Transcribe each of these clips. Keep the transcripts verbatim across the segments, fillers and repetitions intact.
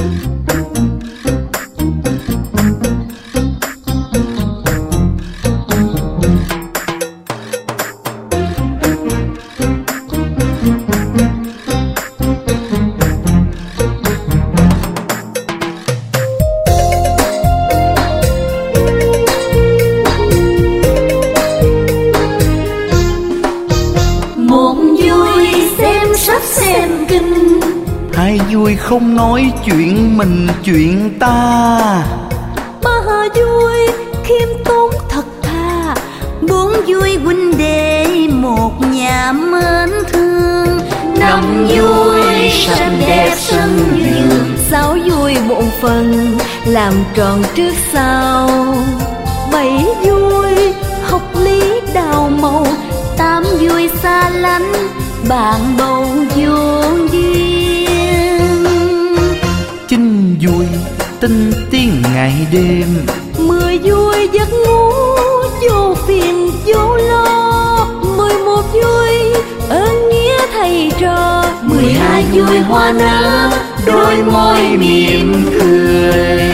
Hai vui không nói chuyện mình chuyện ta. Ba vui khiêm tốn thật thà, bốn vui huynh đệ một nhà mến thương. Năm vui xanh đẹp sân vườn, sáu vui bộn phần làm tròn trước sau. Bảy vui học lý đào màu, tám vui xa lánh bạn bầu vô duyên. Chín vui tinh tiên ngày đêm, mười vui giấc ngủ vô phiền vô lo. Mười một vui ơn nghĩa thầy trò, mười hai vui hoa nở đôi môi mỉm cười.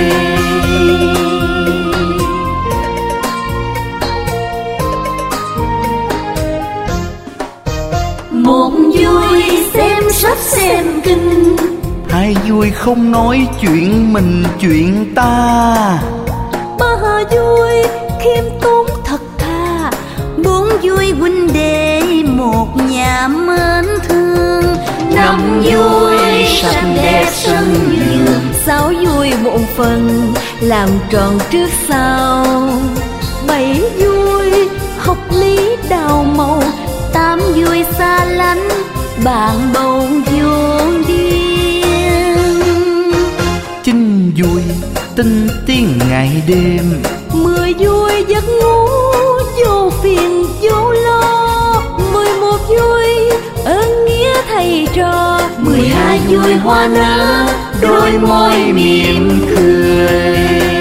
Một vui xem sách xem kinh, hai vui không nói chuyện mình chuyện ta. ba vui khiêm tốn thật thà, bốn vui huynh đệ một nhà mến thương. Năm vui xanh đẹp sân vườn, sáu vui bộn phần làm tròn trước sau. Bảy vui học lý đào màu, tám vui xa lánh bạn bầu vô duyên. Chín vui tinh tiên ngày đêm, mười vui giấc ngủ vô phiền vô lo. Mười một vui ơn nghĩa thầy trò, mười hai vui hoa nở đôi môi mỉm cười.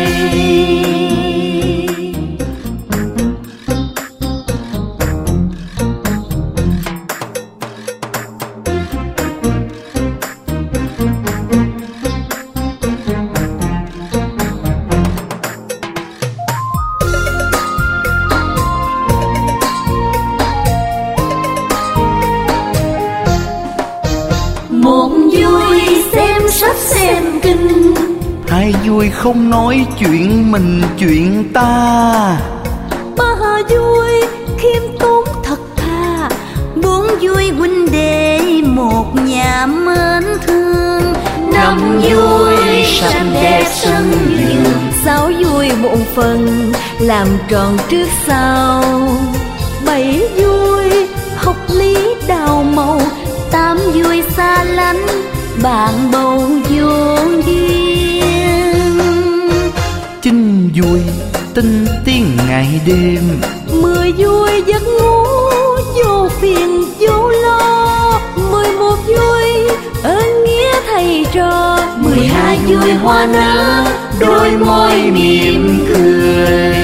Một vui xem sách xem kinh, hai vui không nói chuyện mình chuyện ta. ba vui khiêm tốn thật thà, bốn vui huynh đệ một nhà mến thương. Năm vui xanh đẹp sân vườn, sáu vui bộn phần làm tròn trước sau. Bảy vui học lý đào màu, tám vui xa lánh bạn bầu vô duyên. Chín vui tinh tiên ngày đêm, mười vui giấc ngủ vô phiền vô lo. Mười một vui ơn nghĩa thầy trò, mười hai vui hoa nở đôi môi mỉm cười.